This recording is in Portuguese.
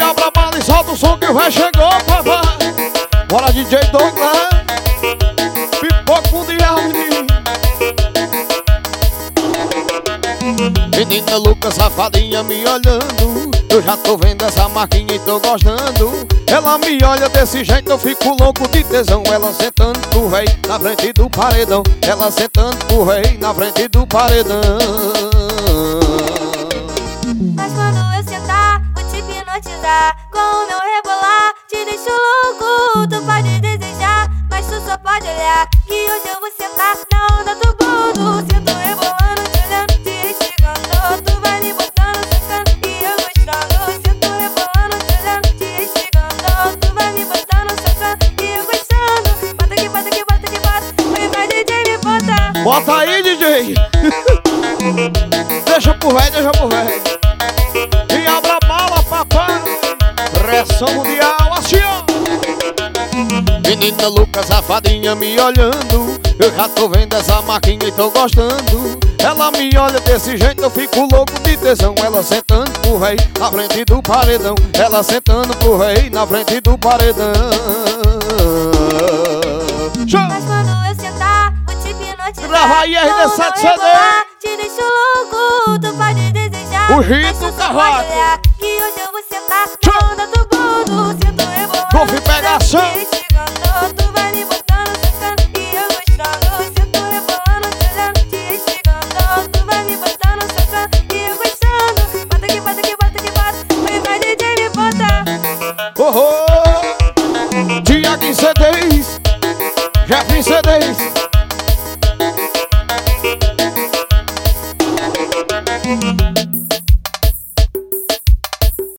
abra a bala e solta o som que o véi chegou, papai. Bora, DJ Douglas. Pipoca mundial, menino. Menina louca, safadinha me olhando. Eu já tô vendo essa marquinha e tô gostando. Ela me olha desse jeito, eu fico louco de tesão. Ela sentando pro véi na frente do paredão. Ela sentando pro véi na frente do paredão. Mas quando eu sentar, vou te hipnotizar. Com o meu rebolar, te deixo louco. Tu pode desejar, mas tu só pode olhar. Que hoje eu vou sentar na onda do mundo. Sinto rebolando, te olhando, te instigando. Tu vai me botando, sacando e eu gostando. Sinto rebolando, te olhando, te instigando. Tu vai me botando, sacando e eu gostando. Bota aqui, bota aqui, bota aqui, bota. Vai DJ me bota. Bota aí, DJ. Deixa pro véi, deixa pro véi. E abra a bala, papai. Pressão mundial, assim ó. Menina louca, safadinha me olhando. Eu já tô vendo essa marquinha e tô gostando. Ela me olha desse jeito, eu fico louco de tesão. Ela sentando pro véi na frente do paredão. Ela sentando pro véi na frente do paredão. Mas quando eu sentar, vou te hipnotizar. Grava aí, RD7 CD. Te deixo louco, tu pode desejar. O Rito Cavaco. Que hoje eu vou sentar na onda do mundo. Sinto rebolando, Golfe pegação.